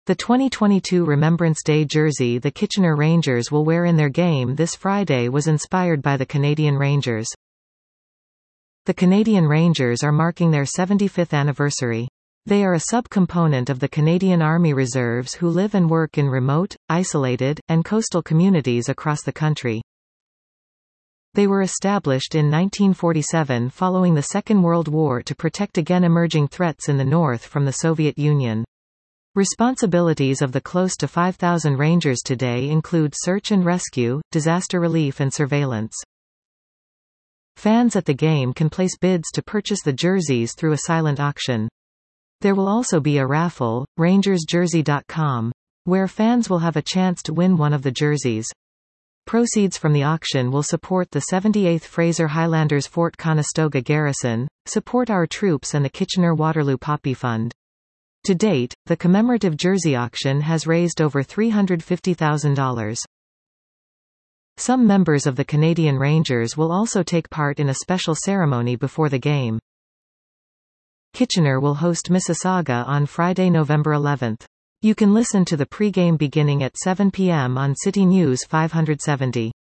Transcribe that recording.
The 2022 Remembrance Day jersey the Kitchener Rangers will wear in their game this Friday was inspired by the Canadian Rangers. The Canadian Rangers are marking their 75th anniversary. They are a sub-component of the Canadian Army Reserves who live and work in remote, isolated, and coastal communities across the country. They were established in 1947 following the Second World War to protect against emerging threats in the north from the Soviet Union. Responsibilities of the close to 5,000 Rangers today include search and rescue, disaster relief and surveillance. Fans at the game can place bids to purchase the jerseys through a silent auction. There will also be a raffle, rangersjersey.com, where fans will have a chance to win one of the jerseys. Proceeds from the auction will support the 78th Fraser Highlanders Fort Conestoga Garrison, support our troops and the Kitchener-Waterloo Poppy Fund. To date, the commemorative jersey auction has raised over $350,000. Some members of the Canadian Rangers will also take part in a special ceremony before the game. Kitchener will host Mississauga on Friday, November 11. You can listen to the pre-game beginning at 7 p.m. on City News 570.